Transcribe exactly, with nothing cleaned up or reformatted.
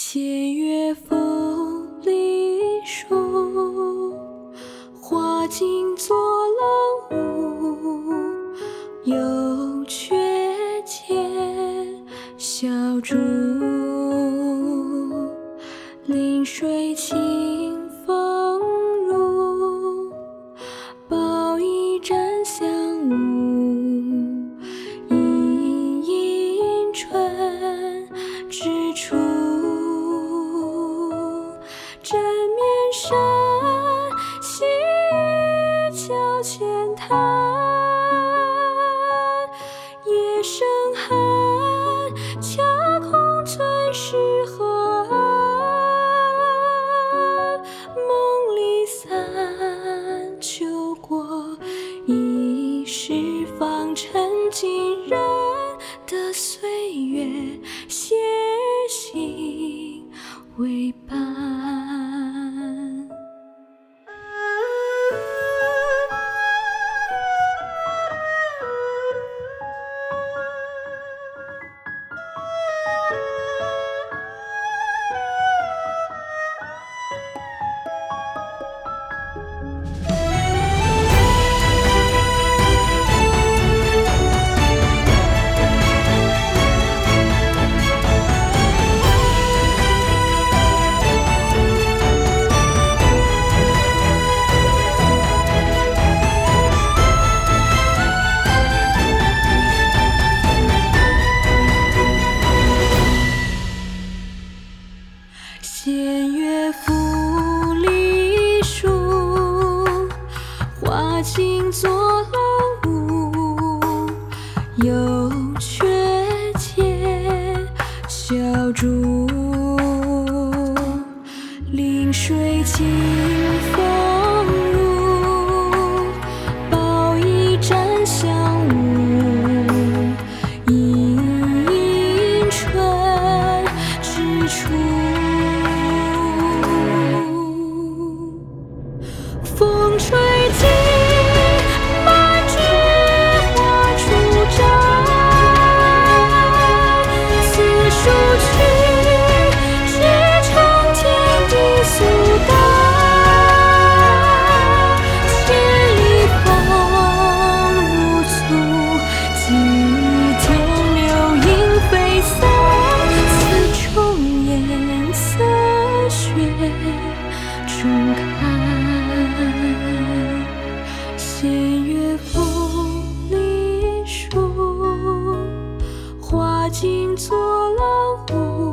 斜月风里树，花径作浪舞。有鹊见小竹，临水清风入。抱一枕香雾，一迎春之处。枕面山，细雨桥前滩。夜深寒，恰空醉时河岸。梦里散，秋过一时，方尘尽人的岁月，写信为伴。斜月复离树，花径作浪舞。有鹊见小竹，临水清风入。抱一枕香雾，一迎春之处。风吹尽，满枝花初绽。此书去，只成天地素淡。千里风如簇，几天流萤飞散。此中颜色雪中看。斜月风里树，花径作浪舞。